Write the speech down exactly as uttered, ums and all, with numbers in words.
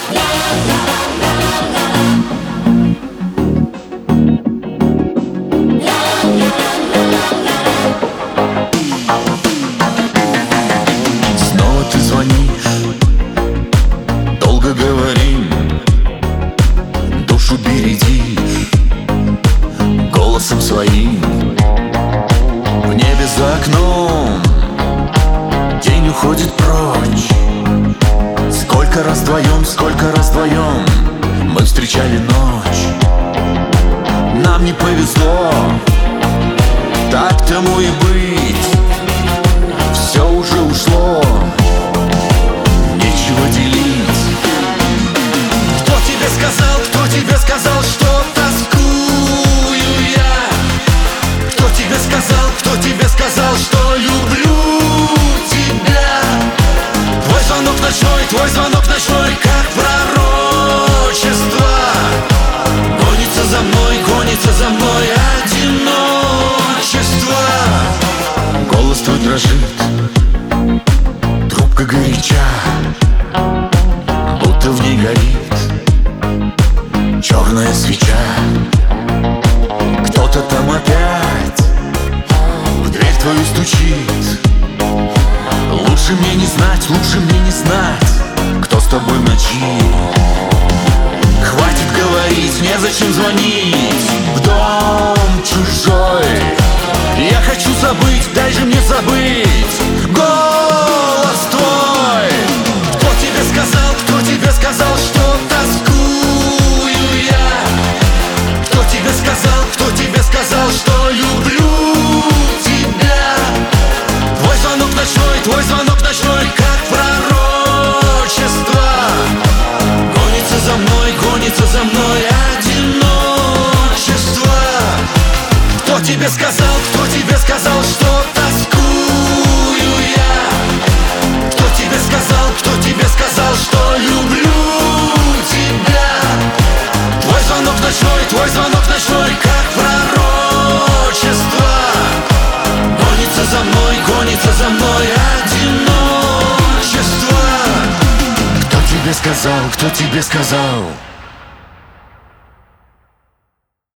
Снова ты звонишь, долго говорим, душу бередишь голосом своим. В небе за окном день уходит прочь. Сколько раз вдвоем, сколько раз вдвоем мы встречали ночь. Нам не повезло, так тому и быть. Все уже ушло, нечего делить. Кто тебе сказал, кто тебе сказал, что тоскую я? Кто тебе сказал, кто тебе сказал, что люблю тебя? Твой звонок ночной, твой звонок ночной, как пророчество. Гонится за мной, гонится за мной одиночество. Голос твой дрожит, трубка горяча, будто в ней горит черная свеча. Кто-то там опять в дверь твою стучит. Лучше мне не знать, лучше мне не знать, кто с тобой в ночи. Хватит говорить, незачем звонить в дом чужой. Я хочу забыть, дай же мне забыть голос твой. Кто тебе сказал, кто тебе сказал, что тоскую я? Кто тебе сказал, кто тебе сказал, что люблю тебя? Твой звонок ночной, твой звонок ночной, как пророчество. Гонится за мной, гонится за мной одиночество. Кто тебе сказал, кто тебе сказал, что тоскую я? Кто тебе сказал, кто тебе сказал, что люблю тебя? Твой звонок ночной, твой звонок ночной, как пророчество. Гонится за мной, гонится за мной одиночество. Кто тебе сказал, кто тебе сказал?